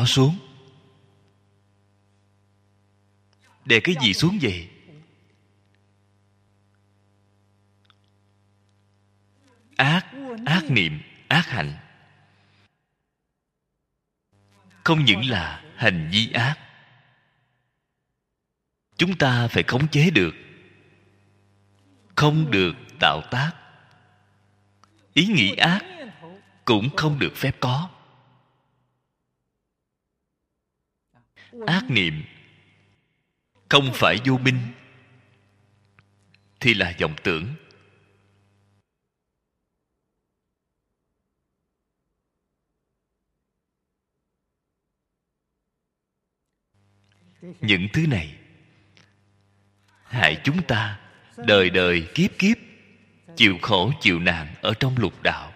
nó xuống. Đè cái gì xuống vậy? Ác niệm, ác hành. Không những là hành vi ác, chúng ta phải khống chế được. Không được tạo tác. Ý nghĩ ác cũng không được phép có. Ác niệm không phải vô minh thì là vọng tưởng. Những thứ này hại chúng ta đời đời kiếp kiếp chịu khổ chịu nạn ở trong lục đạo.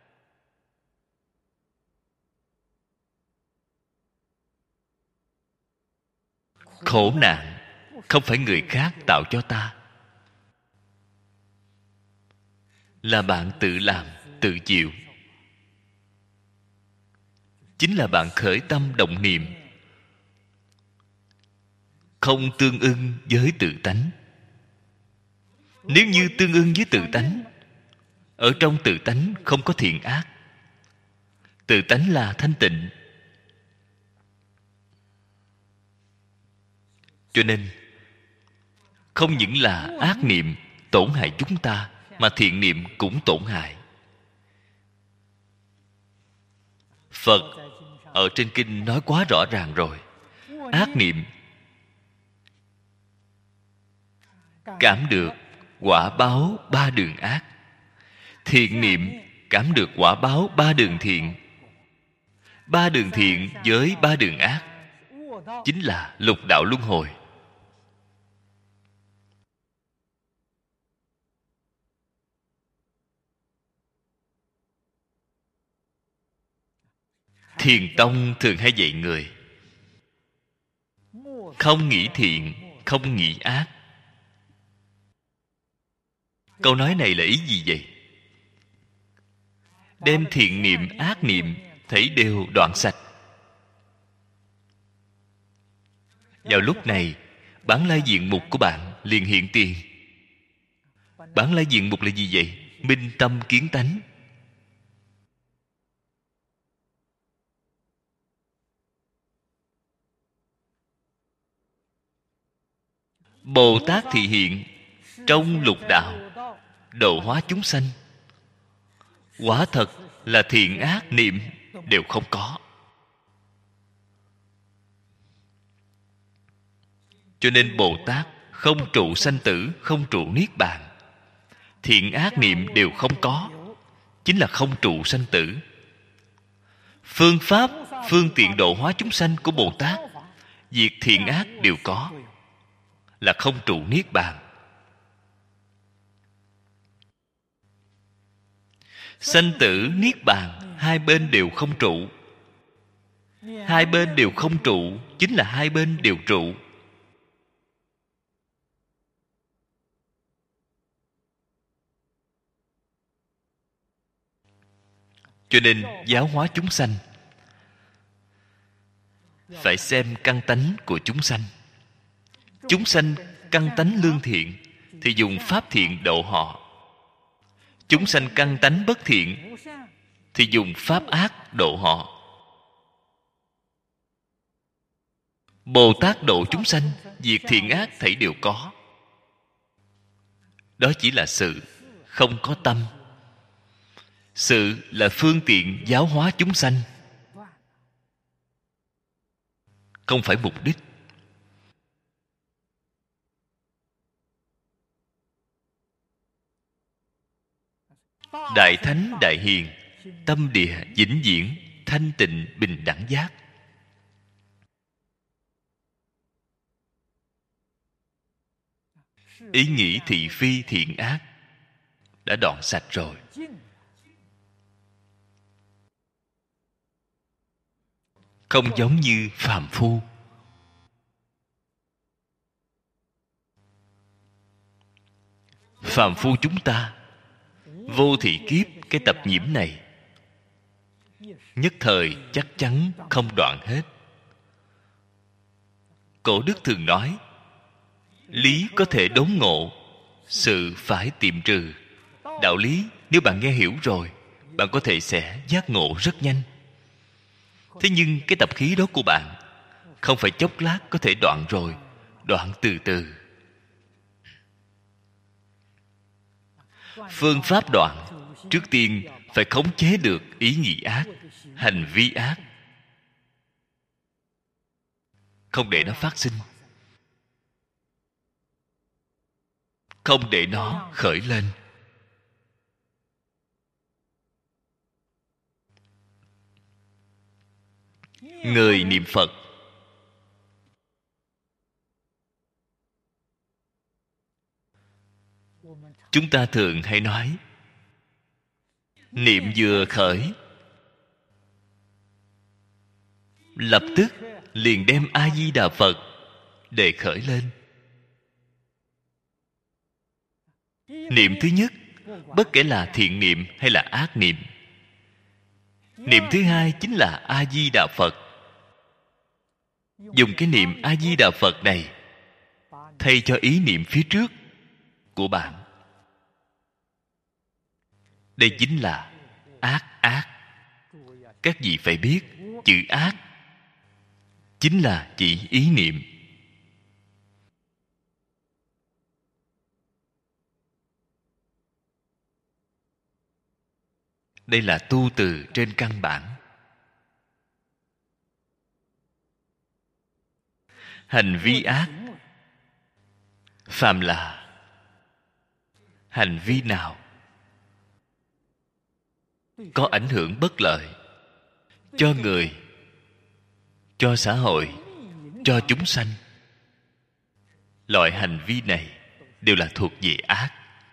Khổ nạn không phải người khác tạo cho ta, là bạn tự làm tự chịu. Chính là bạn khởi tâm động niệm không tương ưng với tự tánh. Nếu như tương ưng với tự tánh, ở trong tự tánh không có thiện ác, tự tánh là thanh tịnh. Cho nên không những là ác niệm tổn hại chúng ta, mà thiện niệm cũng tổn hại. Phật ở trên kinh nói quá rõ ràng rồi. Ác niệm cảm được quả báo ba đường ác, thiện niệm cảm được quả báo ba đường thiện. Ba đường thiện với ba đường ác chính là lục đạo luân hồi. Thiền tông thường hay dạy người không nghĩ thiện, không nghĩ ác. Câu nói này là ý gì vậy? Đem thiện niệm, ác niệm thấy đều đoạn sạch. Vào lúc này, bản lai diện mục của bạn liền hiện tiền. Bản lai diện mục là gì vậy? Minh tâm kiến tánh. Bồ Tát thị hiện trong lục đạo, độ hóa chúng sanh. Quả thật là thiện ác niệm đều không có. Cho nên Bồ Tát không trụ sanh tử, không trụ niết bàn. Thiện ác niệm đều không có, chính là không trụ sanh tử. Phương pháp, phương tiện độ hóa chúng sanh của Bồ Tát, việc thiện ác đều có, là không trụ niết bàn. Sanh tử niết bàn hai bên đều không trụ. Hai bên đều không trụ chính là hai bên đều trụ. Cho nên giáo hóa chúng sanh phải xem căn tánh của chúng sanh. Chúng sanh căn tánh lương thiện thì dùng pháp thiện độ họ. Chúng sanh căn tánh bất thiện thì dùng pháp ác độ họ. Bồ Tát độ chúng sanh, việc thiện ác thảy đều có. Đó chỉ là sự, không có tâm. Sự là phương tiện giáo hóa chúng sanh, không phải mục đích. Đại thánh đại hiền, tâm địa vĩnh viễn thanh tịnh bình đẳng giác. Ý nghĩ thị phi thiện ác đã đoạn sạch rồi. Không giống như phàm phu. Phàm phu chúng ta vô thị kiếp cái tập nhiễm này, nhất thời chắc chắn không đoạn hết. Cổ đức thường nói, lý có thể đốn ngộ, sự phải tiệm trừ. Đạo lý nếu bạn nghe hiểu rồi, bạn có thể sẽ giác ngộ rất nhanh. Thế nhưng cái tập khí đó của bạn không phải chốc lát có thể đoạn rồi, đoạn từ từ. Phương pháp đoạn, trước tiên phải khống chế được ý nghĩ ác, hành vi ác, không để nó phát sinh, không để nó khởi lên. Người niệm Phật, chúng ta thường hay nói, niệm vừa khởi, lập tức liền đem A Di Đà Phật để khởi lên. Niệm thứ nhất, bất kể là thiện niệm hay là ác niệm. Niệm thứ hai chính là A Di Đà Phật. Dùng cái niệm A Di Đà Phật này thay cho ý niệm phía trước của bạn. Đây chính là ác. Các vị phải biết, chữ ác chính là chỉ ý niệm. Đây là tu từ trên căn bản. Hành vi ác, phàm là hành vi nào có ảnh hưởng bất lợi cho người, cho xã hội, cho chúng sanh, loại hành vi này đều là thuộc về ác.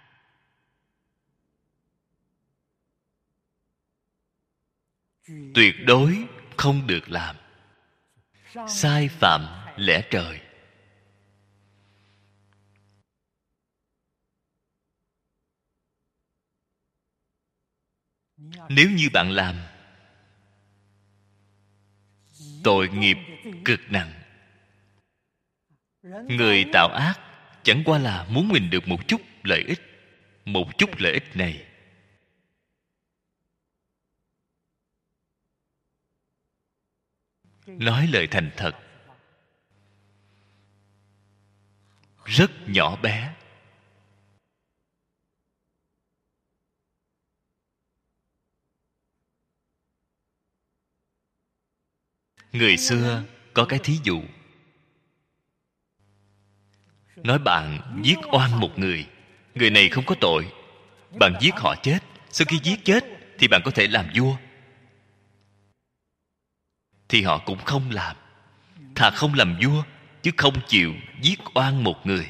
Tuyệt đối không được làm. Sai phạm lẽ trời. Nếu như bạn làm, tội nghiệp cực nặng. Người tạo ác chẳng qua là muốn mình được một chút lợi ích. Một chút lợi ích này nói lời thành thật, rất nhỏ bé. Người xưa có cái thí dụ, nói bạn giết oan một người, người này không có tội, bạn giết họ chết. Sau khi giết chết thì bạn có thể làm vua, thì họ cũng không làm. Thà không làm vua chứ không chịu giết oan một người.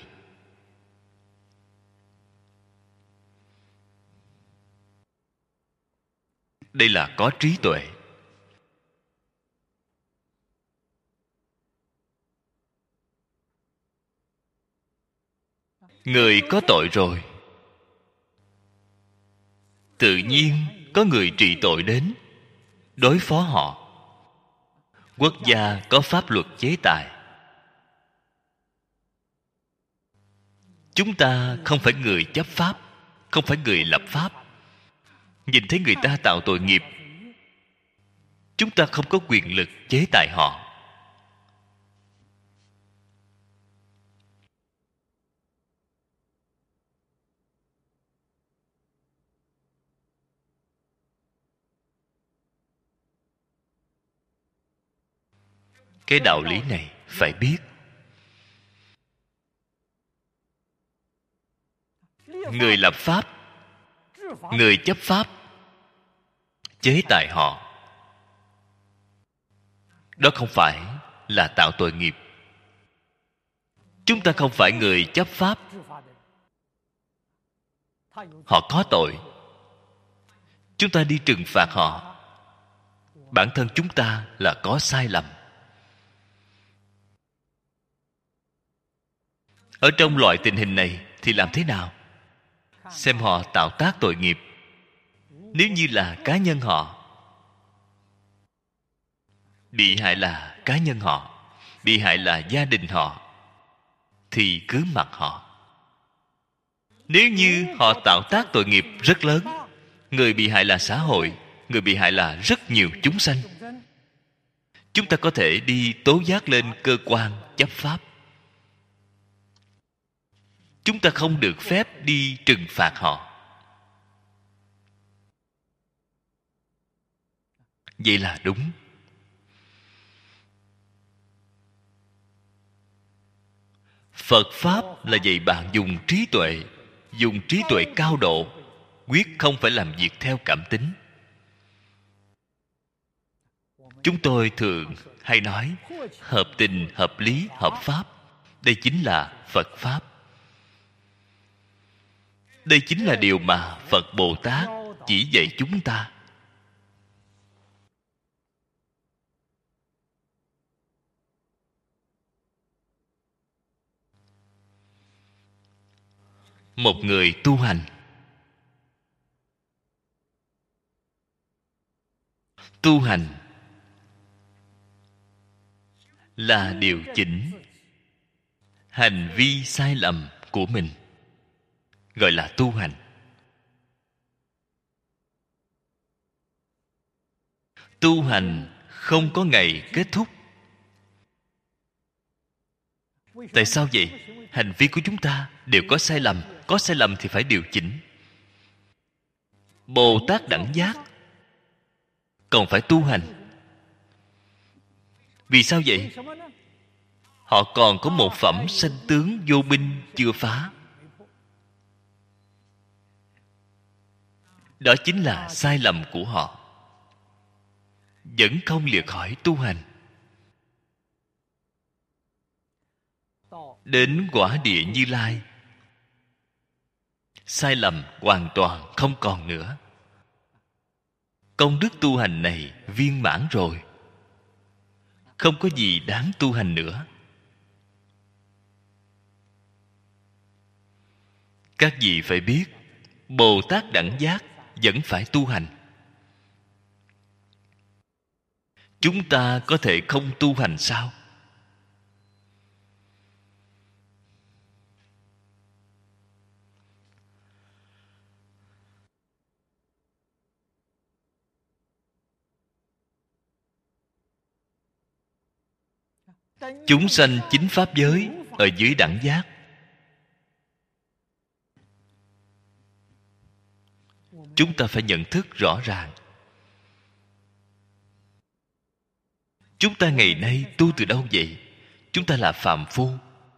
Đây là có trí tuệ. Người có tội rồi, tự nhiên có người trị tội đến đối phó họ. Quốc gia có pháp luật chế tài. Chúng ta không phải người chấp pháp, không phải người lập pháp. Nhìn thấy người ta tạo tội nghiệp, chúng ta không có quyền lực chế tài họ. Cái đạo lý này phải biết. Người lập pháp, người chấp pháp, chế tài họ, đó không phải là tạo tội nghiệp. Chúng ta không phải người chấp pháp, họ có tội, chúng ta đi trừng phạt họ. Bản thân chúng ta là có sai lầm. Ở trong loại tình hình này thì làm thế nào? Xem họ tạo tác tội nghiệp. Nếu như là cá nhân họ, bị hại là cá nhân họ, bị hại là gia đình họ, thì cứ mặc họ. Nếu như họ tạo tác tội nghiệp rất lớn, người bị hại là xã hội, người bị hại là rất nhiều chúng sanh, chúng ta có thể đi tố giác lên cơ quan chấp pháp. Chúng ta không được phép đi trừng phạt họ. Vậy là đúng. Phật Pháp là dạy bạn dùng trí tuệ, dùng trí tuệ cao độ, quyết không phải làm việc theo cảm tính. Chúng tôi thường hay nói hợp tình, hợp lý, hợp pháp. Đây chính là Phật Pháp. Đây chính là điều mà Phật Bồ Tát chỉ dạy chúng ta. Một người tu hành, tu hành là điều chỉnh hành vi sai lầm của mình, gọi là tu hành. Tu hành không có ngày kết thúc. Tại sao vậy? Hành vi của chúng ta đều có sai lầm, có sai lầm thì phải điều chỉnh. Bồ Tát đẳng giác còn phải tu hành. Vì sao vậy? Họ còn có một phẩm sanh tướng vô minh chưa phá. Đó chính là sai lầm của họ, vẫn không lìa khỏi tu hành. Đến quả địa Như Lai, sai lầm hoàn toàn không còn nữa. Công đức tu hành này viên mãn rồi, không có gì đáng tu hành nữa. Các vị phải biết, Bồ Tát đẳng giác vẫn phải tu hành. Chúng ta có thể không tu hành sao? Chúng sanh chính pháp giới ở dưới đẳng giác. Chúng ta phải nhận thức rõ ràng. Chúng ta ngày nay tu từ đâu vậy? Chúng ta là phàm phu.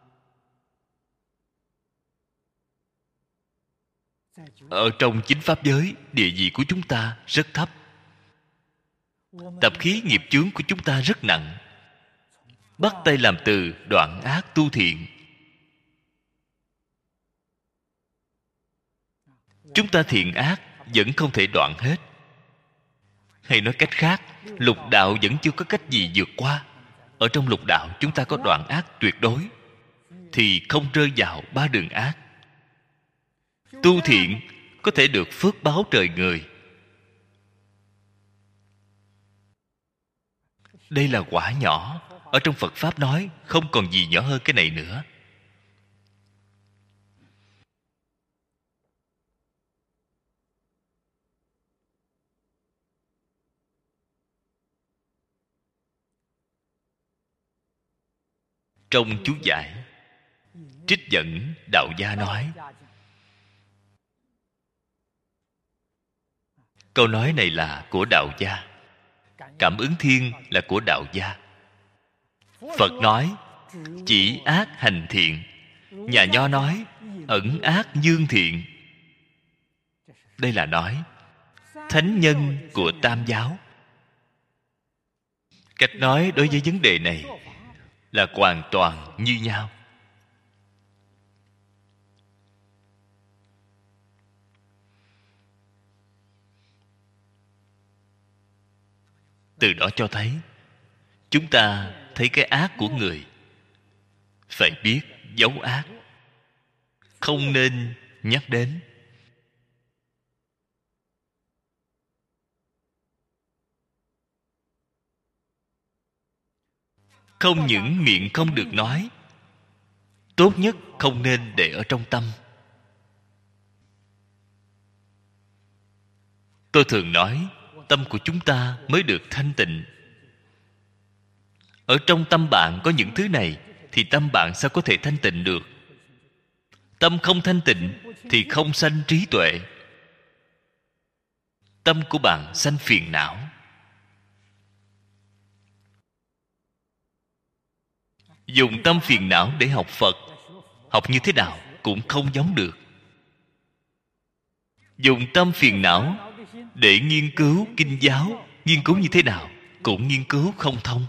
Ở trong chính pháp giới, địa vị của chúng ta rất thấp. Tập khí nghiệp chướng của chúng ta rất nặng. Bắt tay làm từ đoạn ác tu thiện. Chúng ta thiện ác vẫn không thể đoạn hết. Hay nói cách khác, lục đạo vẫn chưa có cách gì vượt qua. Ở trong lục đạo chúng ta có đoạn ác tuyệt đối, thì không rơi vào ba đường ác. Tu thiện có thể được phước báo trời người. Đây là quả nhỏ. Ở trong Phật Pháp nói không còn gì nhỏ hơn cái này nữa. Trong chú giải trích dẫn đạo gia nói, câu nói này là của đạo gia, cảm ứng thiên là của đạo gia. Phật nói chỉ ác hành thiện, nhà Nho nói ẩn ác dương thiện. Đây là nói thánh nhân của Tam giáo. Cách nói đối với vấn đề này là hoàn toàn như nhau. Từ đó cho thấy chúng ta thấy cái ác của người, phải biết giấu ác, không nên nhắc đến. Không những miệng không được nói, tốt nhất không nên để ở trong tâm. Tôi thường nói, tâm của chúng ta mới được thanh tịnh. Ở trong tâm bạn có những thứ này, thì tâm bạn sao có thể thanh tịnh được? Tâm không thanh tịnh thì không sanh trí tuệ. Tâm của bạn sanh phiền não. Dùng tâm phiền não để học Phật, học như thế nào cũng không giống được. Dùng tâm phiền não để nghiên cứu kinh giáo, nghiên cứu như thế nào cũng nghiên cứu không thông.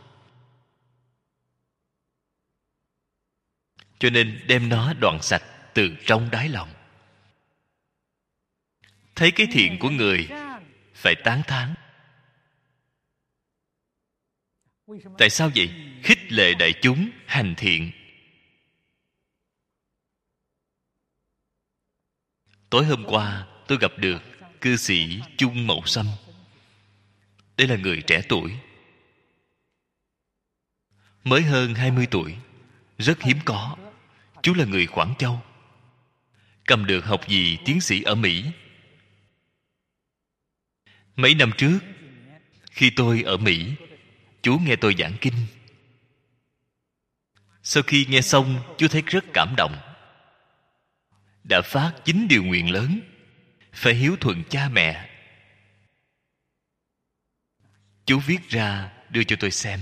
Cho nên đem nó đoạn sạch từ trong đáy lòng. Thấy cái thiện của người phải tán thán. Tại sao vậy? Khích lệ đại chúng hành thiện. Tối hôm qua tôi gặp được cư sĩ Chung Mậu Sâm. Đây là người trẻ tuổi, mới hơn 20 tuổi, rất hiếm có. Chú là người Quảng Châu, cầm được học vị tiến sĩ ở Mỹ. Mấy năm trước, khi tôi ở Mỹ, chú nghe tôi giảng kinh. Sau khi nghe xong, chú thấy rất cảm động. Đã phát 9 điều nguyện lớn, phải hiếu thuận cha mẹ. Chú viết ra đưa cho tôi xem.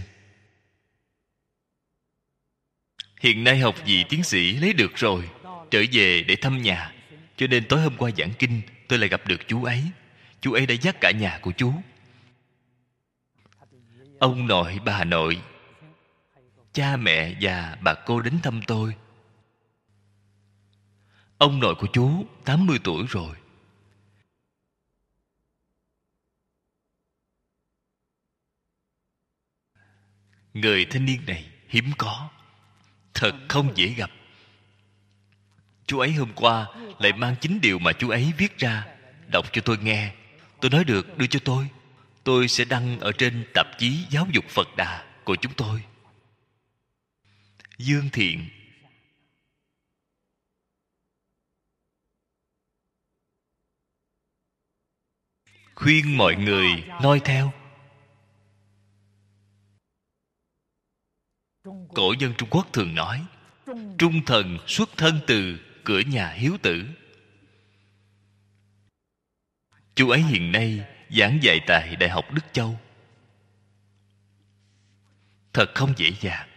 Hiện nay học vị tiến sĩ lấy được rồi, trở về để thăm nhà. Cho nên tối hôm qua giảng kinh, tôi lại gặp được chú ấy. Chú ấy đã dắt cả nhà của chú, ông nội, bà nội, cha mẹ và bà cô đến thăm tôi. Ông nội của chú 80 tuổi rồi. Người thanh niên này hiếm có, thật không dễ gặp. Chú ấy hôm qua lại mang 9 điều mà chú ấy viết ra, đọc cho tôi nghe. Tôi nói được, đưa cho tôi. Tôi sẽ đăng ở trên tạp chí Giáo dục Phật Đà của chúng tôi. Dương thiện. Khuyên mọi người noi theo. Cổ nhân Trung Quốc thường nói, trung thần xuất thân từ cửa nhà hiếu tử. Chú ấy hiện nay giảng dạy tại Đại học Đức Châu. Thật không dễ dàng.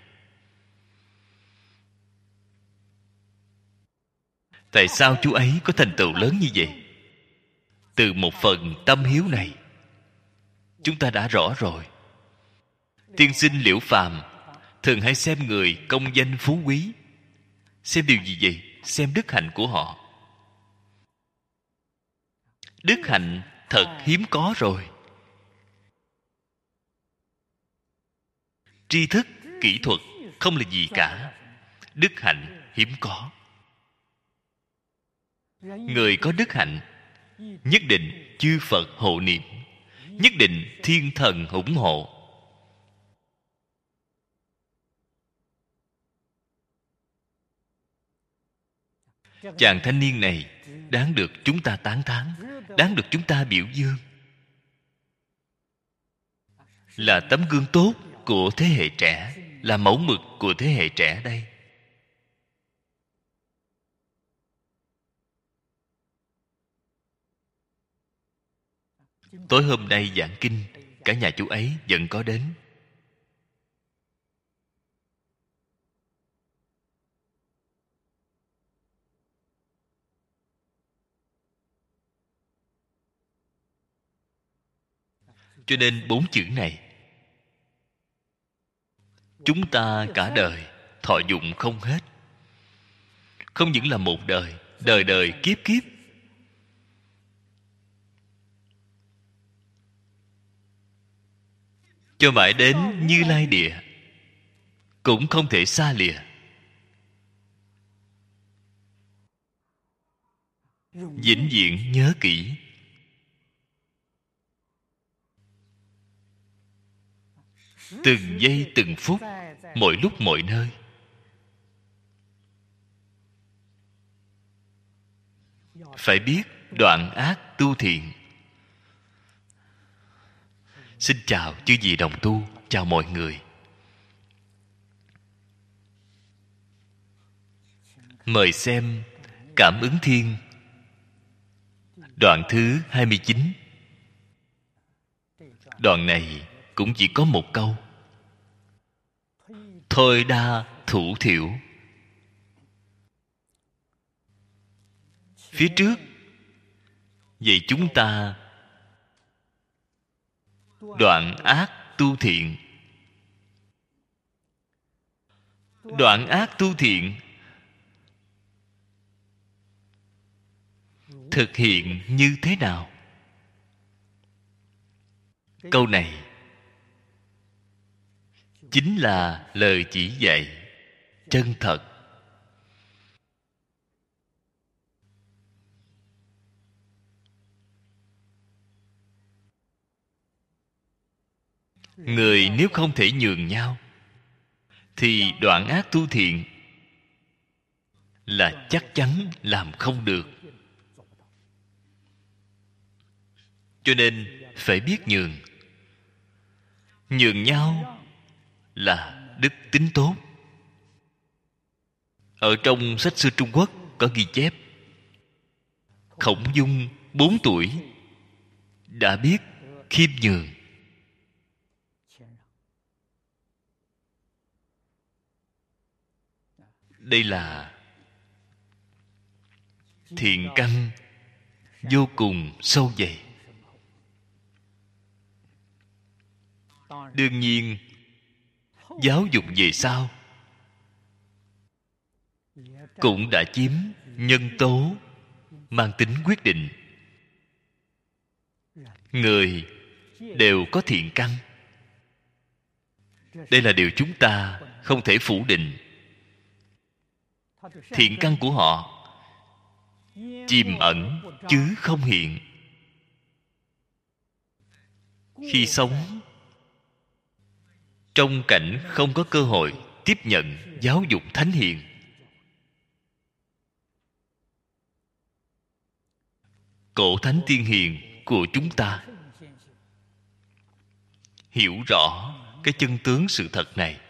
Tại sao chú ấy có thành tựu lớn như vậy? Từ một phần tâm hiếu này, chúng ta đã rõ rồi. Tiên sinh Liễu Phàm thường hay xem người công danh phú quý. Xem điều gì vậy? Xem đức hạnh của họ. Đức hạnh thật hiếm có rồi. Tri thức, kỹ thuật không là gì cả. Đức hạnh hiếm có. Người có đức hạnh nhất định chư Phật hộ niệm, nhất định thiên thần ủng hộ. Chàng thanh niên này đáng được chúng ta tán thán, đáng được chúng ta biểu dương, là tấm gương tốt của thế hệ trẻ, là mẫu mực của thế hệ trẻ đây. Tối hôm nay giảng kinh, cả nhà chú ấy vẫn có đến. Cho nên 4 chữ này chúng ta cả đời thọ dụng không hết. Không những là một đời, đời đời kiếp kiếp. Cho mãi đến Như Lai Địa cũng không thể xa lìa. Vĩnh viễn nhớ kỹ. Từng giây từng phút mọi lúc mọi nơi. Phải biết đoạn ác tu thiện. Xin chào chư vị đồng tu, chào mọi người. Mời xem Cảm ứng thiên, đoạn thứ 29. Đoạn này cũng chỉ có một câu: thôi đa thủ thiểu. Phía trước vậy chúng ta đoạn ác tu thiện. Đoạn ác tu thiện thực hiện như thế nào? Câu này chính là lời chỉ dạy chân thật. Người nếu không thể nhường nhau thì đoạn ác tu thiện là chắc chắn làm không được. Cho nên phải biết nhường. Nhường nhau là đức tính tốt. Ở trong sách xưa Trung Quốc có ghi chép, Khổng Dung 4 tuổi đã biết khiêm nhường. Đây là thiện căn vô cùng sâu dày. Đương nhiên, giáo dục về sau cũng đã chiếm nhân tố mang tính quyết định. Người đều có thiện căn. Đây là điều chúng ta không thể phủ định. Thiện căn của họ chìm ẩn chứ không hiện. Khi sống trong cảnh không có cơ hội tiếp nhận giáo dục thánh hiền, cổ thánh tiên hiền của chúng ta hiểu rõ cái chân tướng sự thật này,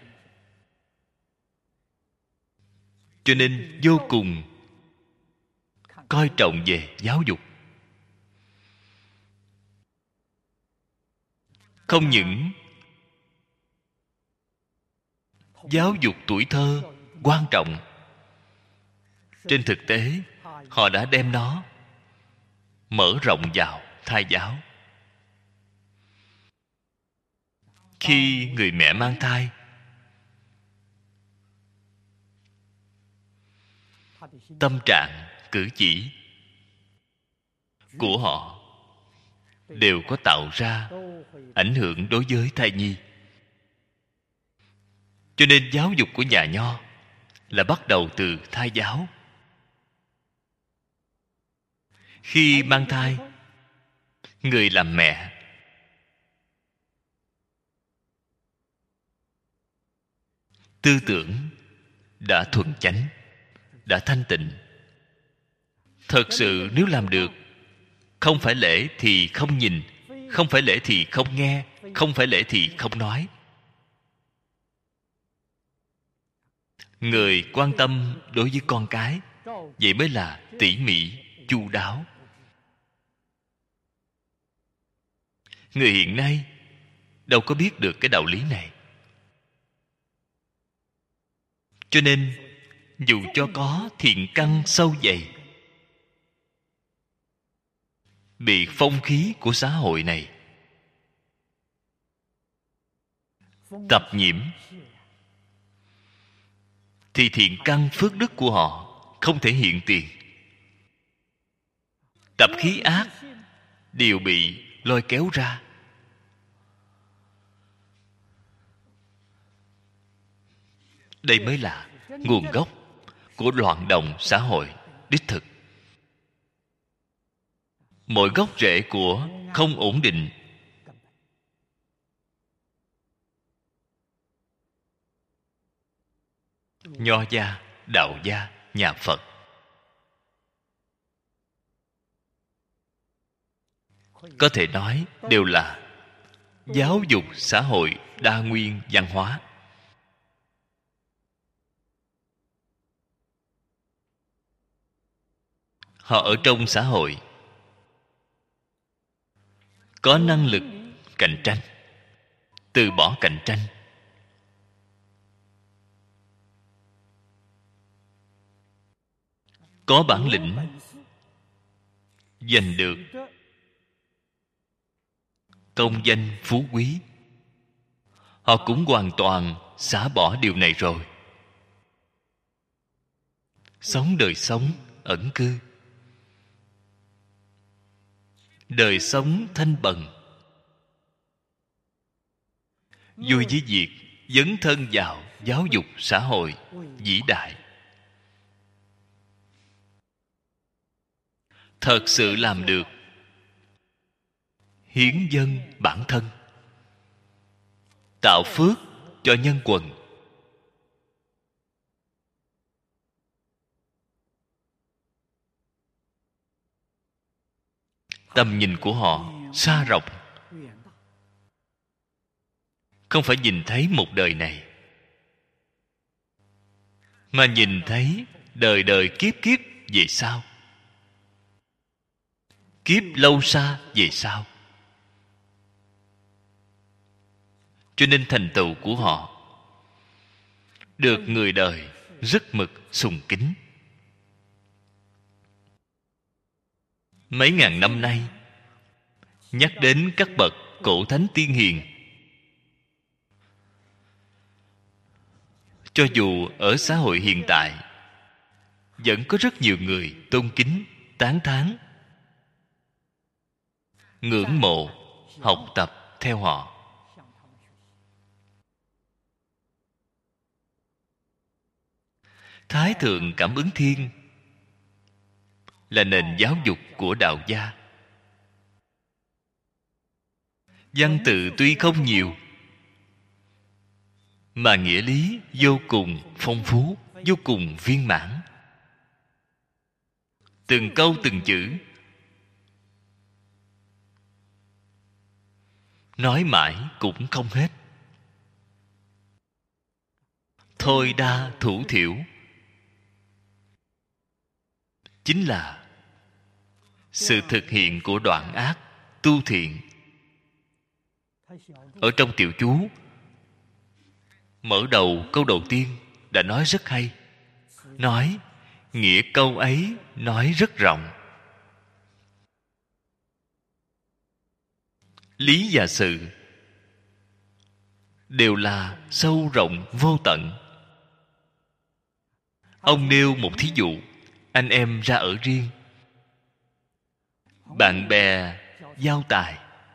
cho nên vô cùng coi trọng về giáo dục. Không những giáo dục tuổi thơ quan trọng, trên thực tế họ đã đem nó mở rộng vào thai giáo. Khi người mẹ mang thai, tâm trạng, cử chỉ của họ đều có tạo ra ảnh hưởng đối với thai nhi. Cho nên giáo dục của nhà Nho là bắt đầu từ thai giáo. Khi mang thai, người làm mẹ tư tưởng đã thuần chánh, đã thanh tịnh. Thật sự nếu làm được, không phải lễ thì không nhìn, không phải lễ thì không nghe, không phải lễ thì không nói. Người quan tâm đối với con cái, vậy mới là tỉ mỉ, chu đáo. Người hiện nay đâu có biết được cái đạo lý này. Cho nên dù cho có thiện căn sâu dày, bị phong khí của xã hội này tập nhiễm, thì thiện căn phước đức của họ không thể hiện tiền. Tập khí ác đều bị lôi kéo ra. Đây mới là nguồn gốc của loạn động xã hội đích thực. Mọi gốc rễ của không ổn định Nho gia, đạo gia, nhà Phật, có thể nói đều là giáo dục xã hội đa nguyên văn hóa. Họ ở trong xã hội có năng lực cạnh tranh, từ bỏ cạnh tranh, có bản lĩnh giành được công danh phú quý. Họ cũng hoàn toàn xả bỏ điều này rồi, sống đời sống ẩn cư, đời sống thanh bần, vui với việc dấn thân vào giáo dục xã hội vĩ đại. Thật sự làm được hiến dâng bản thân, tạo phước cho nhân quần. Tầm nhìn của họ xa rộng, không phải nhìn thấy một đời này, mà nhìn thấy đời đời kiếp kiếp về sau, kiếp lâu xa về sau. Cho nên thành tựu của họ được người đời rất mực sùng kính. Mấy ngàn năm nay, nhắc đến các bậc cổ thánh tiên hiền, cho dù ở xã hội hiện tại vẫn có rất nhiều người tôn kính, tán thán, ngưỡng mộ, học tập theo họ. Thái thượng Cảm Ứng Thiên là nền giáo dục của đạo gia. Văn tự tuy không nhiều, mà nghĩa lý vô cùng phong phú, vô cùng viên mãn. Từng câu từng chữ nói mãi cũng không hết. Thôi đa thủ thiểu chính là sự thực hiện của đoạn ác tu thiện. Ở trong tiểu chú mở đầu câu đầu tiên đã nói rất hay, nói nghĩa câu ấy nói rất rộng. Lý và sự đều là sâu rộng vô tận. Ông nêu một thí dụ, anh em ra ở riêng, bạn bè giao tài,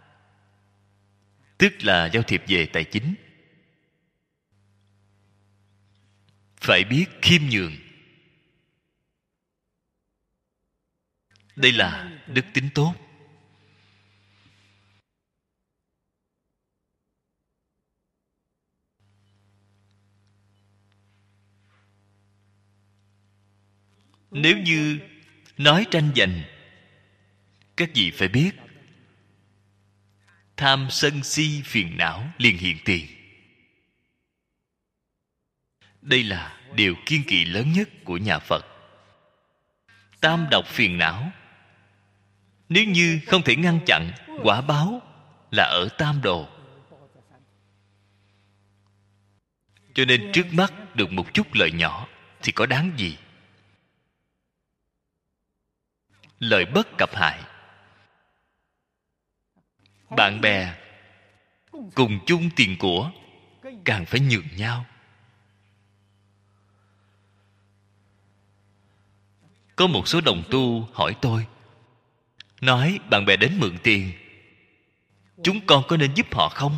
tức là giao thiệp về tài chính. Phải biết khiêm nhường. Đây là đức tính tốt. Nếu như nói tranh giành, các vị phải biết tham sân si phiền não liền hiện tiền. Đây là điều kiêng kỵ lớn nhất của nhà Phật. Tam độc phiền não, nếu như không thể ngăn chặn, quả báo là ở tam đồ. Cho nên trước mắt được một chút lợi nhỏ thì có đáng gì? Lợi bất cập hại. Bạn bè cùng chung tiền của, càng phải nhường nhau. Có một số đồng tu hỏi tôi, nói bạn bè đến mượn tiền, chúng con có nên giúp họ không?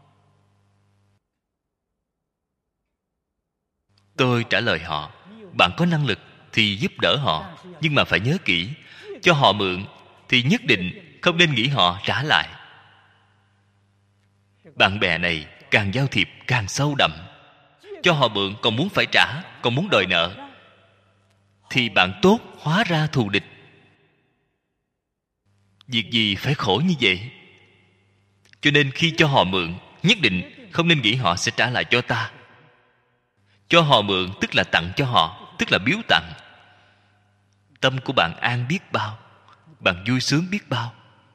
Tôi trả lời họ, bạn có năng lực thì giúp đỡ họ, nhưng mà phải nhớ kỹ, cho họ mượn thì nhất định không nên nghĩ họ trả lại. Bạn bè này càng giao thiệp càng sâu đậm, cho họ mượn còn muốn phải trả, còn muốn đòi nợ, thì bạn tốt hóa ra thù địch. Việc gì phải khổ như vậy? Cho nên khi cho họ mượn, nhất định không nên nghĩ họ sẽ trả lại cho ta. Cho họ mượn tức là tặng cho họ, tức là biếu tặng. Tâm của bạn an biết bao, bạn vui sướng biết bao.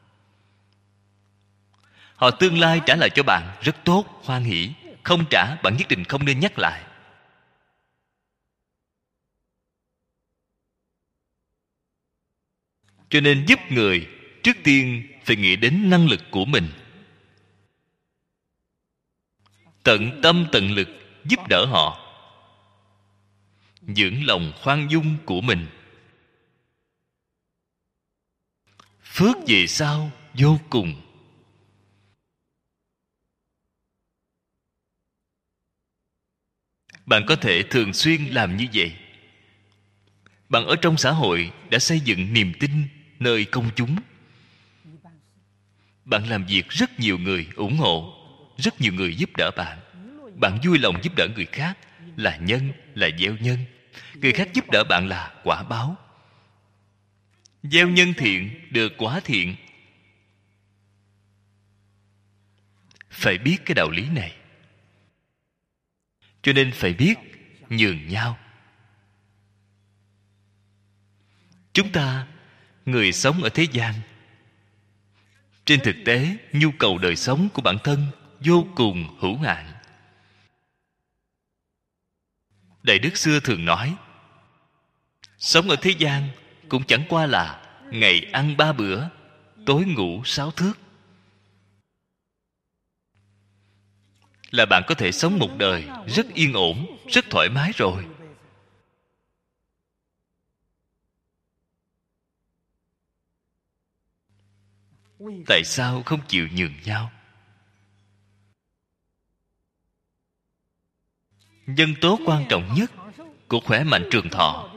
Họ tương lai trả lại cho bạn rất tốt, hoan hỷ. Không trả, bạn nhất định không nên nhắc lại. Cho nên giúp người, trước tiên phải nghĩ đến năng lực của mình. Tận tâm tận lực giúp đỡ họ, dưỡng lòng khoan dung của mình. Phước về sau vô cùng. Bạn có thể thường xuyên làm như vậy. Bạn ở trong xã hội đã xây dựng niềm tin nơi công chúng. Bạn làm việc rất nhiều người ủng hộ, rất nhiều người giúp đỡ bạn. Bạn vui lòng giúp đỡ người khác, là nhân, là gieo nhân. Người khác giúp đỡ bạn là quả báo. Gieo nhân thiện, được quả thiện. Phải biết cái đạo lý này. Cho nên phải biết nhường nhau. Chúng ta, người sống ở thế gian, trên thực tế, nhu cầu đời sống của bản thân vô cùng hữu hạn. Đại Đức xưa thường nói, sống ở thế gian cũng chẳng qua là ngày ăn 3 bữa, tối ngủ 6 thước. Là bạn có thể sống một đời rất yên ổn, rất thoải mái rồi. Tại sao không chịu nhường nhau? Nhân tố quan trọng nhất của khỏe mạnh trường thọ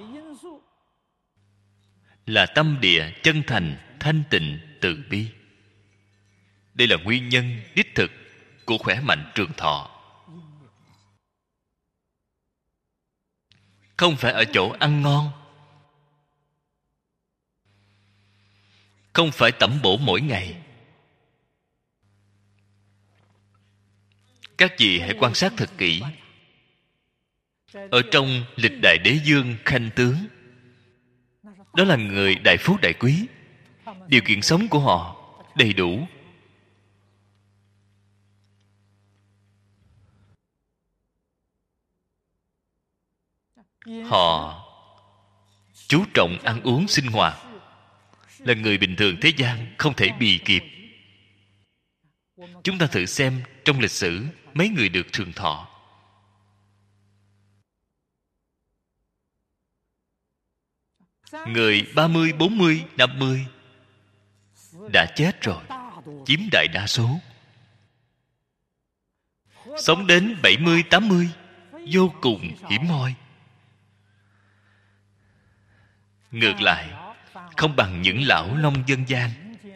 là tâm địa chân thành, thanh tịnh, từ bi. Đây là nguyên nhân đích thực của khỏe mạnh trường thọ. Không phải ở chỗ ăn ngon, không phải tẩm bổ mỗi ngày. Các vị hãy quan sát thật kỹ. Ở trong lịch đại đế dương khanh tướng, đó là người đại phú đại quý. Điều kiện sống của họ đầy đủ. Họ chú trọng ăn uống sinh hoạt, là người bình thường thế gian không thể bì kịp. Chúng ta thử xem trong lịch sử mấy người được trường thọ. Người 30, 40, 50 đã chết rồi, chiếm đại đa số. Sống đến 70, 80 vô cùng hiếm hoi. Ngược lại, không bằng những lão nông dân gian.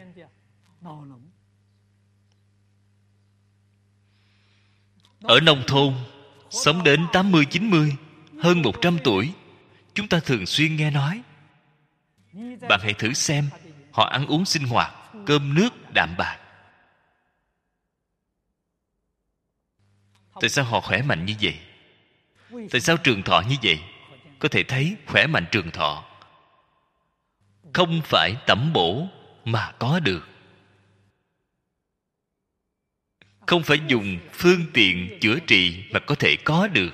Ở nông thôn, sống đến 80, 90, hơn 100 tuổi, chúng ta thường xuyên nghe nói. Bạn hãy thử xem, họ ăn uống sinh hoạt, cơm nước đạm bạc. Tại sao họ khỏe mạnh như vậy? Tại sao trường thọ như vậy? Có thể thấy khỏe mạnh trường thọ không phải tẩm bổ mà có được. Không phải dùng phương tiện chữa trị mà có thể có được.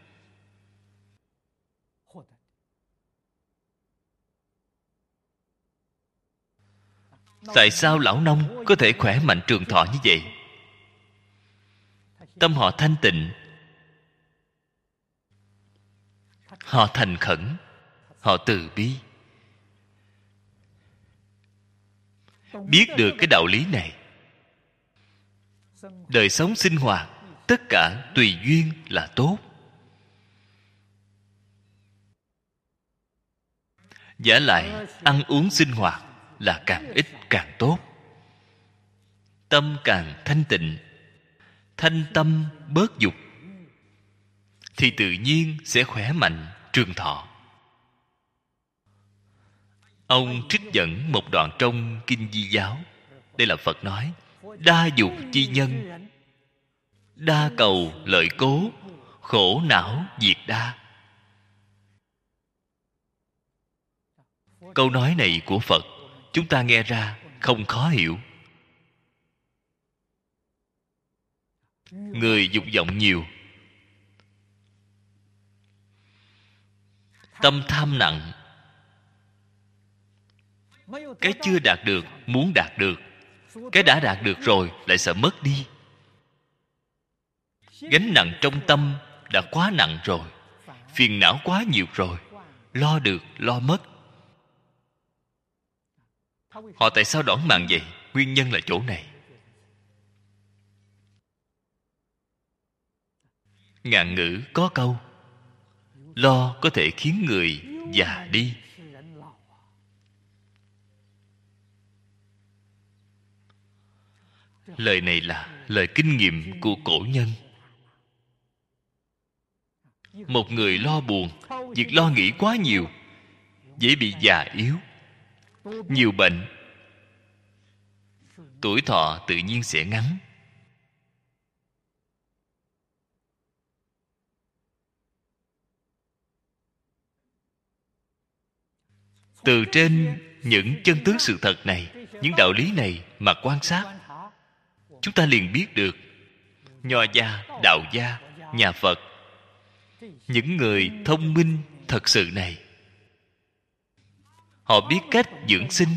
Tại sao lão nông có thể khỏe mạnh trường thọ như vậy? Tâm họ thanh tịnh, họ thành khẩn, họ từ bi. Biết được cái đạo lý này, đời sống sinh hoạt tất cả tùy duyên là tốt. Vả lại ăn uống sinh hoạt là càng ít càng tốt. Tâm càng thanh tịnh, thanh tâm bớt dục, thì tự nhiên sẽ khỏe mạnh, trường thọ. Ông trích dẫn một đoạn trong Kinh Di Giáo. Đây là Phật nói: đa dục chi nhân, đa cầu lợi cố, khổ não diệt đa. Câu nói này của Phật chúng ta nghe ra không khó hiểu. Người dục vọng nhiều, tâm tham nặng, cái chưa đạt được muốn đạt được, cái đã đạt được rồi lại sợ mất đi. Gánh nặng trong tâm đã quá nặng rồi, phiền não quá nhiều rồi, lo được lo mất. Họ tại sao đoản mạng vậy? Nguyên nhân là chỗ này. Ngạn ngữ có câu: lo có thể khiến người già đi. Lời này là lời kinh nghiệm của cổ nhân. Một người lo buồn, việc lo nghĩ quá nhiều, dễ bị già yếu, nhiều bệnh, tuổi thọ tự nhiên sẽ ngắn. Từ trên những chân tướng sự thật này, những đạo lý này mà quan sát, chúng ta liền biết được Nho gia, Đạo gia, nhà Phật, những người thông minh thật sự này, họ biết cách dưỡng sinh,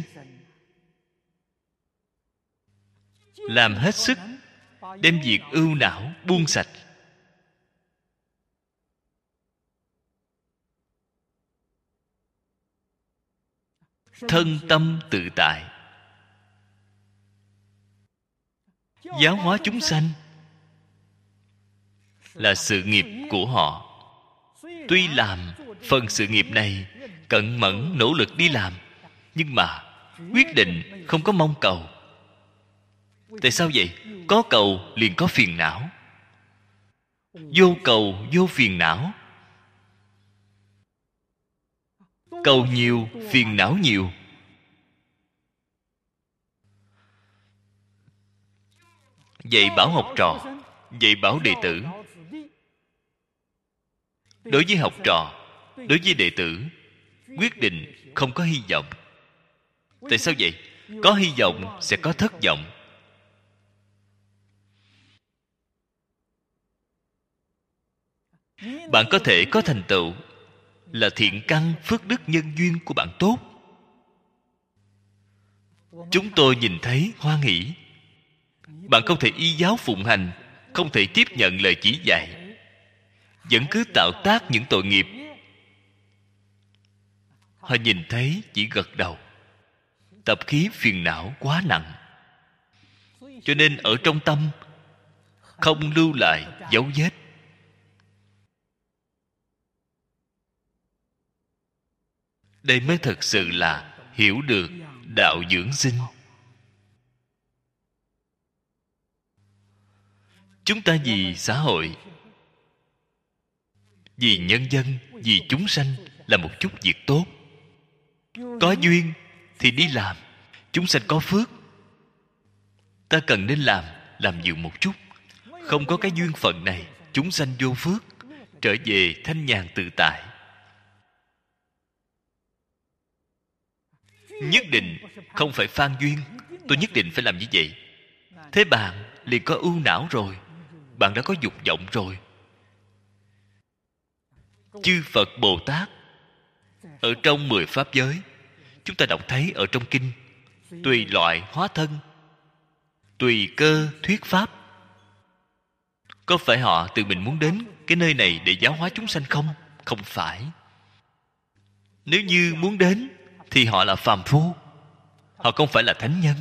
làm hết sức đem việc ưu não buông sạch. Thân tâm tự tại, giáo hóa chúng sanh là sự nghiệp của họ. Tuy làm phần sự nghiệp này cẩn mẫn nỗ lực đi làm, nhưng mà quyết định không có mong cầu. Tại sao vậy? Có cầu liền có phiền não, vô cầu vô phiền não. Cầu nhiều, phiền não nhiều. Dạy bảo học trò, dạy bảo đệ tử. Đối với học trò, đối với đệ tử, quyết định không có hy vọng. Tại sao vậy? Có hy vọng sẽ có thất vọng. Bạn có thể có thành tựu là thiện căn phước đức nhân duyên của bạn tốt. Chúng tôi nhìn thấy hoan hỷ. Bạn không thể y giáo phụng hành, không thể tiếp nhận lời chỉ dạy, vẫn cứ tạo tác những tội nghiệp. Họ nhìn thấy chỉ gật đầu. Tập khí phiền não quá nặng, cho nên ở trong tâm không lưu lại dấu vết. Đây mới thực sự là hiểu được đạo dưỡng sinh. Chúng ta vì xã hội, vì nhân dân, vì chúng sanh là một chút việc tốt. Có duyên thì đi làm, chúng sanh có phước, ta cần nên làm nhiều một chút. Không có cái duyên phận này, chúng sanh vô phước, trở về thanh nhàn tự tại. Nhất định không phải phan duyên, tôi nhất định phải làm như vậy. Thế bạn liền có ưu não rồi, bạn đã có dục vọng rồi. Chư Phật Bồ Tát ở trong 10 pháp giới, chúng ta đọc thấy ở trong kinh, tùy loại hóa thân, tùy cơ thuyết pháp. Có phải họ tự mình muốn đến cái nơi này để giáo hóa chúng sanh không? Không phải. Nếu như muốn đến thì họ là phàm phu, họ không phải là thánh nhân.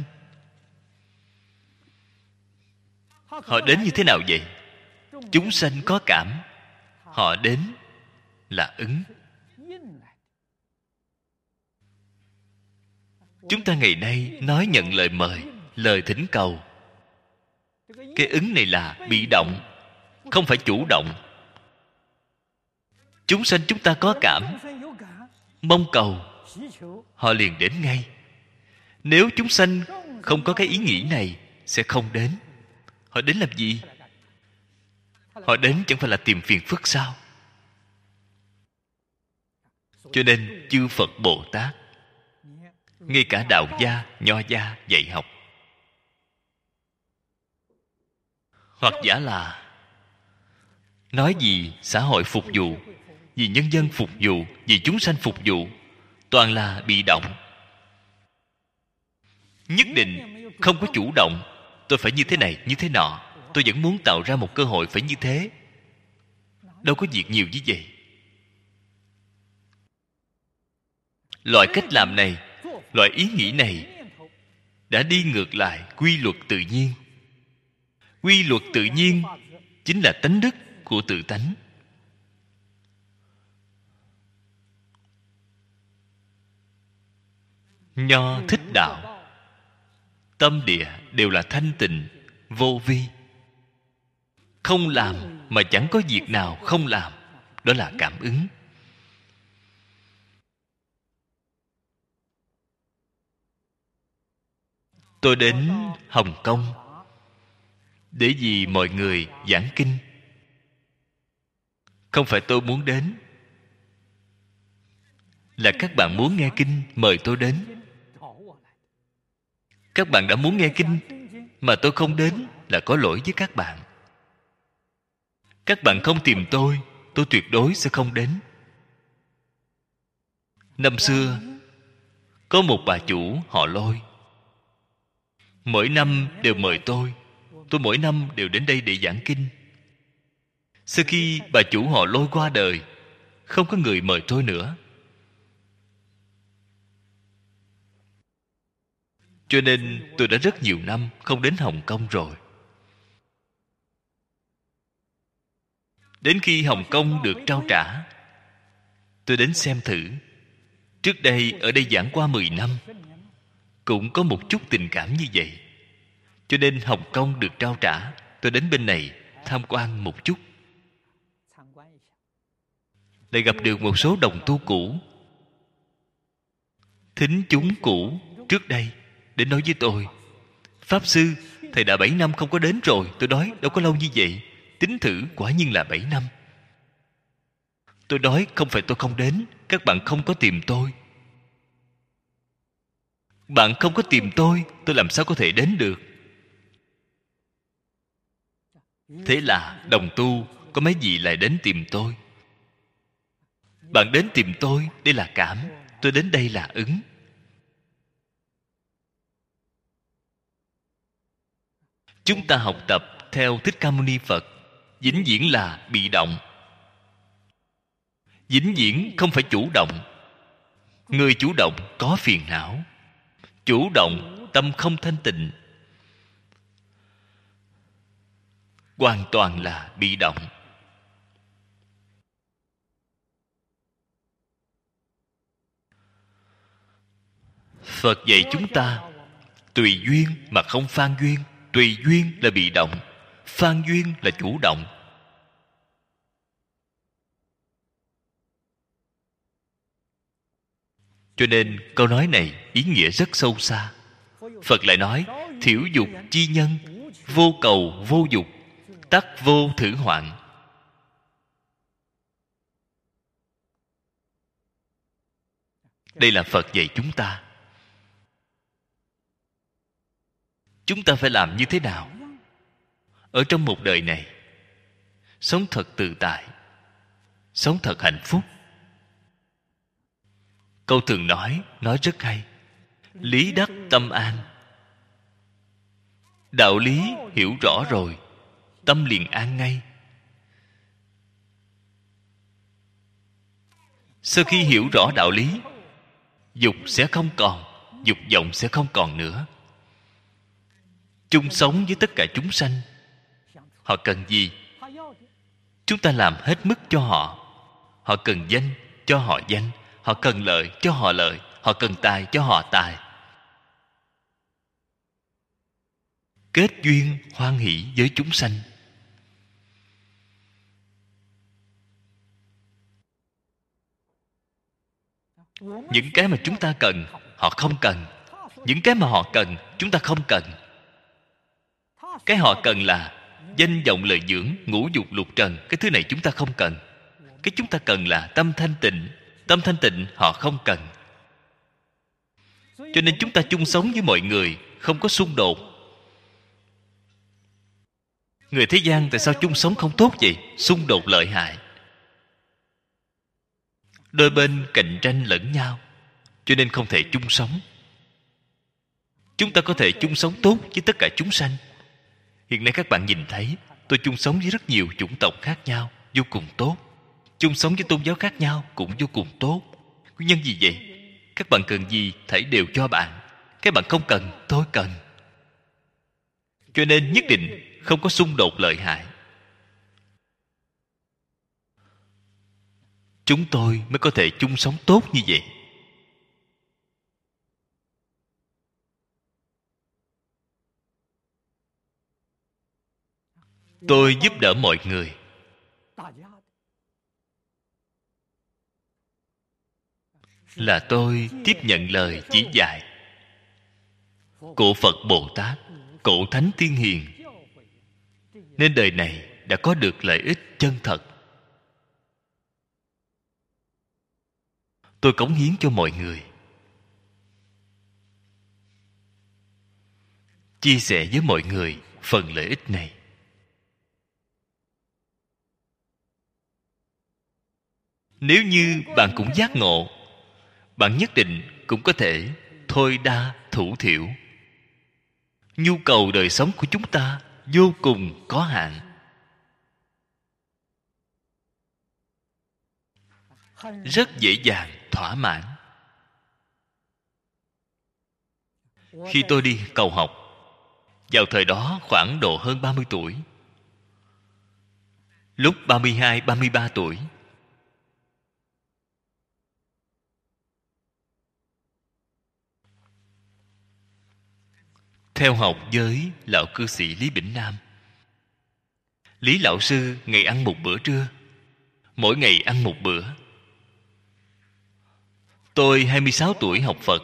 Họ đến như thế nào vậy? Chúng sanh có cảm, họ đến là ứng. Chúng ta ngày nay nói nhận lời mời, lời thỉnh cầu. Cái ứng này là bị động, không phải chủ động. chúng sanh chúng ta có cảm, mong cầu, họ liền đến ngay. Nếu chúng sanh không có cái ý nghĩ này, sẽ không đến. Họ đến làm gì? Họ đến chẳng phải là tìm phiền phức sao? Cho nên chư Phật Bồ Tát, ngay cả đạo gia, nho gia dạy học, hoặc giả là nói gì xã hội phục vụ, vì nhân dân phục vụ, vì chúng sanh phục vụ, toàn là bị động. Nhất định không có chủ động. Tôi phải như thế này, như thế nọ. Tôi vẫn muốn tạo ra một cơ hội phải như thế. Đâu có việc nhiều như vậy. Loại cách làm này, loại ý nghĩ này đã đi ngược lại quy luật tự nhiên. Quy luật tự nhiên chính là tánh đức của tự tánh. Nho thích đạo, tâm địa đều là thanh tịnh, vô vi. Không làm mà chẳng có việc nào không làm. Đó là cảm ứng. Tôi đến Hồng Kông để vì mọi người giảng kinh. Không phải tôi muốn đến, là các bạn muốn nghe kinh mời tôi đến. Các bạn đã muốn nghe kinh mà tôi không đến là có lỗi với các bạn. Các bạn không tìm tôi tuyệt đối sẽ không đến. Năm xưa có một bà chủ họ Lôi, mỗi năm đều mời tôi mỗi năm đều đến đây để giảng kinh. Sau khi bà chủ họ Lôi qua đời, không có người mời tôi nữa. Cho nên tôi đã rất nhiều năm không đến Hồng Kông rồi. Đến khi Hồng Kông được trao trả, tôi đến xem thử. Trước đây ở đây giảng qua 10 năm, cũng có một chút tình cảm như vậy. Cho nên Hồng Kông được trao trả, tôi đến bên này tham quan một chút. Lại gặp được một số đồng tu cũ, thính chúng cũ trước đây đến nói với tôi: Pháp Sư, thầy đã 7 năm không có đến rồi. Tôi nói đâu có lâu như vậy. Tính thử quả nhiên là 7 năm. Tôi nói không phải tôi không đến, các bạn không có tìm tôi. Bạn không có tìm tôi làm sao có thể đến được? Thế là đồng tu có mấy vị lại đến tìm tôi. Bạn đến tìm tôi, đây là cảm. Tôi đến đây là ứng. Chúng ta học tập theo Thích Ca Mâu Ni Phật, vĩnh viễn là bị động. Vĩnh viễn không phải chủ động. Người chủ động có phiền não. Chủ động tâm không thanh tịnh, hoàn toàn là bị động. Phật dạy chúng ta tùy duyên mà không phan duyên. Tùy duyên là bị động, phan duyên là chủ động. Cho nên câu nói này ý nghĩa rất sâu xa. Phật lại nói: thiểu dục chi nhân, vô cầu vô dục, tắc vô thử hoạn. Đây là Phật dạy chúng ta. Chúng ta phải làm như thế nào ở trong một đời này sống thật tự tại, sống thật hạnh phúc? Câu thường nói rất hay: lý đắc tâm an. Đạo lý hiểu rõ rồi, tâm liền an ngay. Sau khi hiểu rõ đạo lý, dục sẽ không còn, dục vọng sẽ không còn nữa. Chung sống với tất cả chúng sanh. Họ cần gì, chúng ta làm hết mức cho họ. Họ cần danh, cho họ danh. Họ cần lợi, cho họ lợi. Họ cần tài, cho họ tài. Kết duyên hoan hỷ với chúng sanh. Những cái mà chúng ta cần, họ không cần. Những cái mà họ cần, chúng ta không cần. Cái họ cần là danh vọng lợi dưỡng, ngũ dục lục trần. Cái thứ này chúng ta không cần. Cái chúng ta cần là tâm thanh tịnh. Tâm thanh tịnh họ không cần. Cho nên chúng ta chung sống với mọi người, không có xung đột. Người thế gian tại sao chung sống không tốt vậy? Xung đột lợi hại. Đôi bên cạnh tranh lẫn nhau, cho nên không thể chung sống. Chúng ta có thể chung sống tốt với tất cả chúng sanh. Hiện nay các bạn nhìn thấy, tôi chung sống với rất nhiều chủng tộc khác nhau, vô cùng tốt. Chung sống với tôn giáo khác nhau cũng vô cùng tốt. Nguyên nhân gì vậy? Các bạn cần gì, thảy đều cho bạn. Các bạn không cần, tôi cần. Cho nên nhất định không có xung đột lợi hại. Chúng tôi mới có thể chung sống tốt như vậy. Tôi giúp đỡ mọi người. Là tôi tiếp nhận lời chỉ dạy của Phật Bồ Tát, cổ Thánh Tiên Hiền, nên đời này đã có được lợi ích chân thật. Tôi cống hiến cho mọi người, chia sẻ với mọi người phần lợi ích này. Nếu như bạn cũng giác ngộ, bạn nhất định cũng có thể thôi đa thủ thiểu. Nhu cầu đời sống của chúng ta vô cùng có hạn. Rất dễ dàng thỏa mãn. Khi tôi đi cầu học, vào thời đó khoảng độ hơn 30 tuổi. Lúc 32, 33 tuổi, theo học với lão cư sĩ Lý Bỉnh Nam. Lý lão sư ngày ăn một bữa trưa, mỗi ngày ăn một bữa. Tôi 26 tuổi học Phật.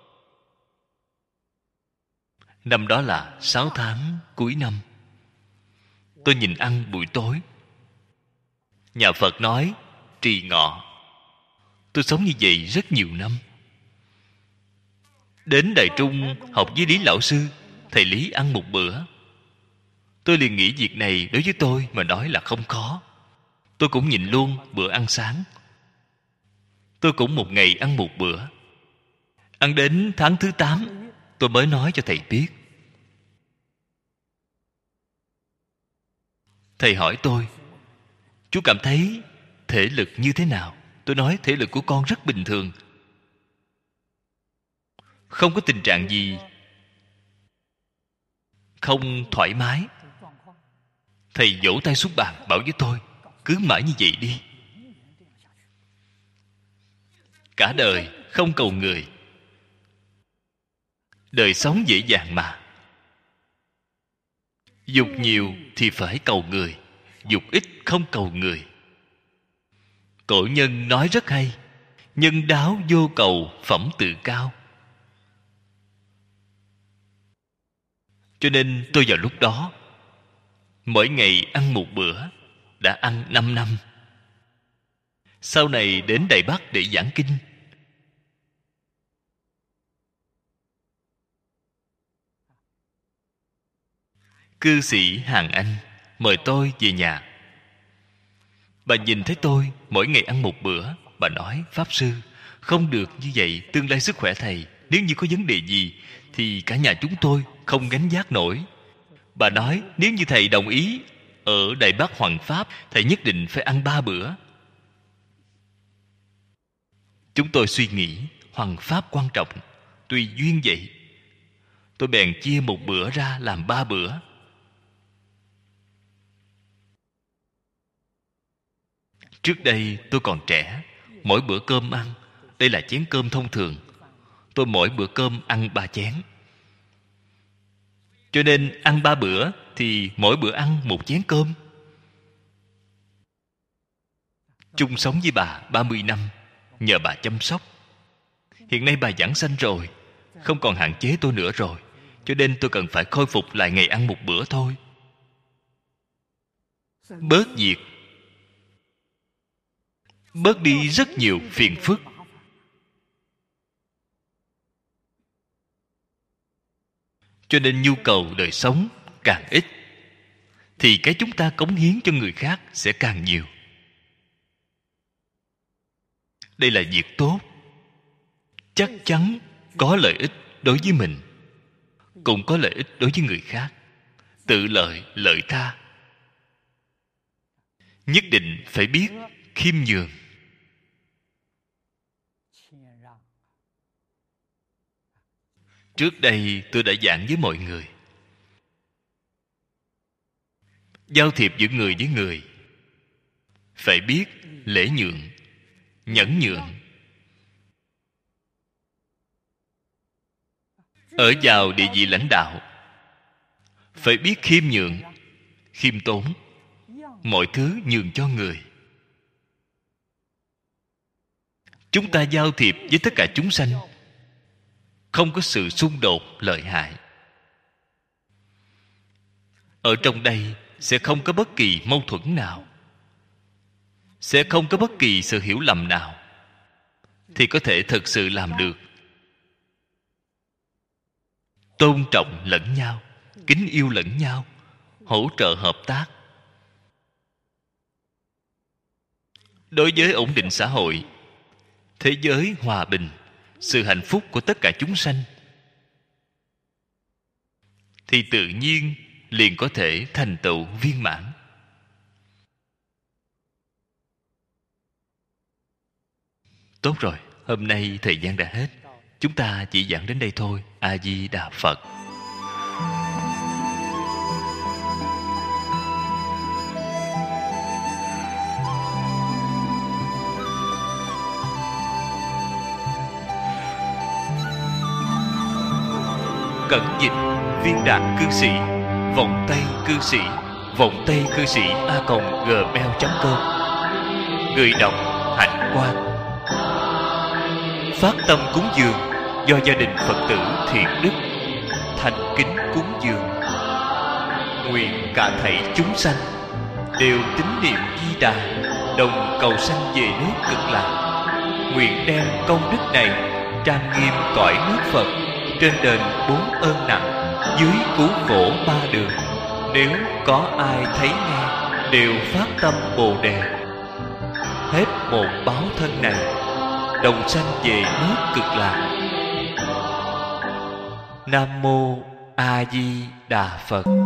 Năm đó là 6 tháng cuối năm. Tôi nhìn ăn buổi tối. Nhà Phật nói trì ngọ. Tôi sống như vậy rất nhiều năm. Đến Đài Trung học với Lý lão sư, thầy Lý ăn một bữa. Tôi liền nghĩ việc này đối với tôi mà nói là không khó. Tôi cũng nhịn luôn bữa ăn sáng. Tôi cũng một ngày ăn một bữa. Ăn đến tháng thứ 8, tôi mới nói cho thầy biết. Thầy hỏi tôi, chú cảm thấy thể lực như thế nào? Tôi nói thể lực của con rất bình thường, không có tình trạng gì không thoải mái. Thầy vỗ tay xuống bàn bảo với tôi, cứ mãi như vậy đi. Cả đời không cầu người. Đời sống dễ dàng mà. Dục nhiều thì phải cầu người, dục ít không cầu người. Cổ nhân nói rất hay, nhân đáo vô cầu, phẩm tự cao. Cho nên tôi vào lúc đó mỗi ngày ăn một bữa, đã ăn 5 năm. Sau này đến Đài Bắc để giảng kinh. Cư sĩ Hàng Anh mời tôi về nhà. Bà nhìn thấy tôi mỗi ngày ăn một bữa, bà nói, Pháp Sư, không được như vậy, tương lai sức khỏe thầy, nếu như có vấn đề gì thì cả nhà chúng tôi không gánh vác nổi. Bà nói, nếu như thầy đồng ý ở Đài Bắc hoằng pháp, thầy nhất định phải ăn 3 bữa. Chúng tôi suy nghĩ, hoằng pháp quan trọng, tùy duyên vậy. Tôi bèn chia một bữa ra làm 3 bữa. Trước đây tôi còn trẻ, mỗi bữa cơm ăn, đây là chén cơm thông thường, tôi mỗi bữa cơm ăn 3 chén. Cho nên ăn 3 bữa thì mỗi bữa ăn 1 chén cơm. Chung sống với bà 30 năm, nhờ bà chăm sóc, Hiện nay bà giảng sanh rồi, không còn hạn chế tôi nữa rồi, cho nên tôi cần phải khôi phục lại ngày ăn một bữa thôi. Bớt việc, bớt đi rất nhiều phiền phức. Cho nên nhu cầu đời sống càng ít, thì cái chúng ta cống hiến cho người khác sẽ càng nhiều. Đây là việc tốt, chắc chắn có lợi ích đối với mình, cũng có lợi ích đối với người khác. Tự lợi, lợi tha. Nhất định phải biết khiêm nhường. Trước đây tôi đã giảng với mọi người, giao thiệp giữa người với người phải biết lễ nhượng, nhẫn nhượng. Ở vào địa vị lãnh đạo phải biết khiêm nhượng, khiêm tốn, mọi thứ nhường cho người. Chúng ta giao thiệp với tất cả chúng sanh không có sự xung đột lợi hại. Ở trong đây sẽ không có bất kỳ mâu thuẫn nào, sẽ không có bất kỳ sự hiểu lầm nào, thì có thể thực sự làm được. Tôn trọng lẫn nhau, kính yêu lẫn nhau, hỗ trợ hợp tác. Đối với ổn định xã hội, thế giới hòa bình, sự hạnh phúc của tất cả chúng sanh, thì tự nhiên liền có thể thành tựu viên mãn. Tốt rồi, hôm nay thời gian đã hết, chúng ta chỉ giảng đến đây thôi. A Di Đà Phật. Cẩn dịch Viên Đạt Cư Sĩ, Vọng Tây Cư Sĩ, Vọng Tây Cư Sĩ @gmail.com. Người đọc Hạnh Quang. Phát tâm cúng dường do gia đình Phật tử Thiện Đức thành kính cúng dường. Nguyện cả thảy chúng sanh đều tín niệm Di Đà, đồng cầu sanh về nước Cực Lạc. Nguyện đem công đức này trang nghiêm cõi nước Phật, trên đền 4 ơn nặng, dưới cứu khổ 3 đường. Nếu có ai thấy nghe đều phát tâm Bồ Đề, hết một báo thân này đồng sanh về nước Cực Lạc. Nam mô A Di Đà Phật.